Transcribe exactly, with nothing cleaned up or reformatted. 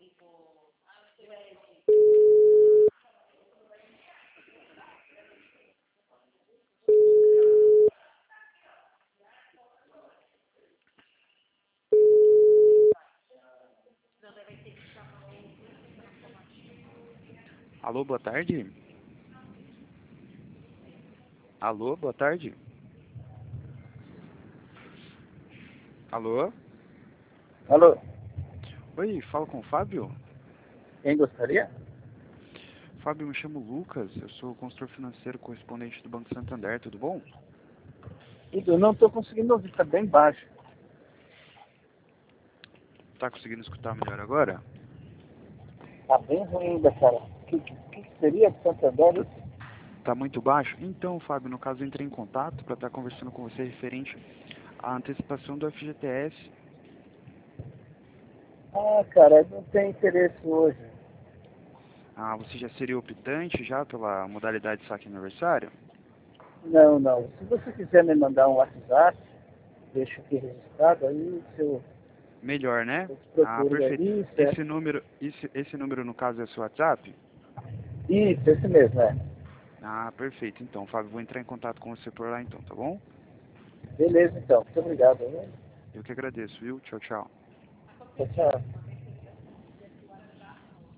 Alô, boa tarde. Alô, boa tarde. Alô? Alô, Oi, falo com o Fábio? quem gostaria? Fábio, me chamo Lucas, eu sou consultor financeiro correspondente do Banco Santander, tudo bom? Eu não estou conseguindo ouvir, está bem baixo. Tá conseguindo escutar melhor agora? Está bem ruim ainda, cara. O que, que, que seria de Santander? Isso? Tá muito baixo? Então, Fábio, no caso eu entrei em contato para estar conversando com você referente à antecipação do F G T S. Ah, cara, não tem interesse hoje. Ah, você já seria optante já pela modalidade saque aniversário? Não, não. Se você quiser me mandar um WhatsApp, deixa aqui registrado, aí se eu, Melhor, né? eu te Ah, procuro perfeito. daí, Esse certo? número, esse, esse número no caso é seu WhatsApp? Isso, esse mesmo, é. Ah, perfeito. Então, Fábio, vou entrar em contato com você por lá então, tá bom? Beleza, então. Muito obrigado. Né? Eu que agradeço, viu? Tchau, tchau. Tchau, tchau.